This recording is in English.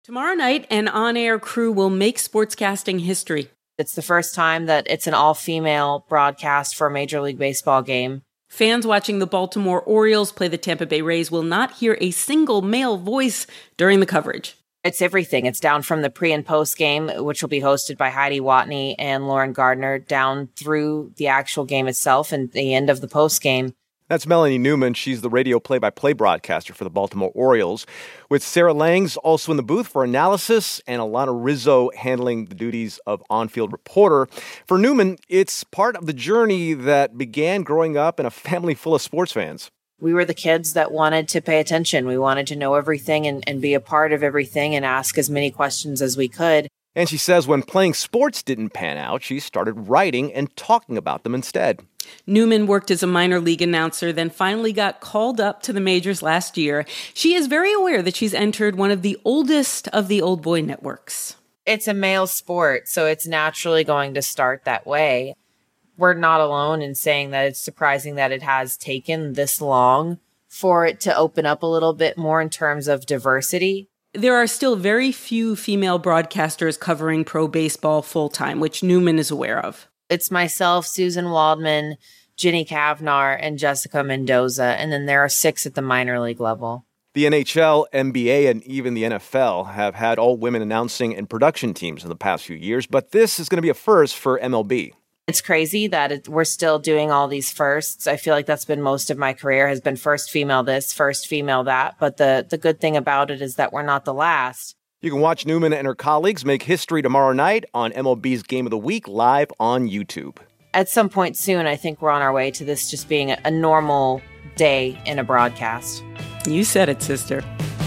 Tomorrow night, an on-air crew will make sportscasting history. It's the first time that it's an all-female broadcast for a Major League Baseball game. Fans watching the Baltimore Orioles play the Tampa Bay Rays will not hear a single male voice during the coverage. It's everything. It's down from the pre- and post-game, which will be hosted by Heidi Watney and Lauren Gardner, down through the actual game itself and the end of the post-game. That's Melanie Newman. She's the radio play-by-play broadcaster for the Baltimore Orioles, with Sarah Langs also in the booth for analysis and Alana Rizzo handling the duties of on-field reporter. For Newman, it's part of the journey that began growing up in a family full of sports fans. We were the kids that wanted to pay attention. We wanted to know everything and be a part of everything and ask as many questions as we could. And she says when playing sports didn't pan out, she started writing and talking about them instead. Newman worked as a minor league announcer, then finally got called up to the majors last year. She is very aware that she's entered one of the oldest of the old boy networks. It's a male sport, so it's naturally going to start that way. We're not alone in saying that it's surprising that it has taken this long for it to open up a little bit more in terms of diversity. There are still very few female broadcasters covering pro baseball full-time, which Newman is aware of. It's myself, Susan Waldman, Ginny Kavnar, and Jessica Mendoza, and then there are 6 at the minor league level. The NHL, NBA, and even the NFL have had all-women announcing and production teams in the past few years, but this is going to be a first for MLB. It's crazy that we're still doing all these firsts. I feel like that's been most of my career, has been first female this, first female that. But the good thing about it is that we're not the last. You can watch Newman and her colleagues make history tomorrow night on MLB's Game of the Week live on YouTube. At some point soon, I think we're on our way to this just being a normal day in a broadcast. You said it, sister.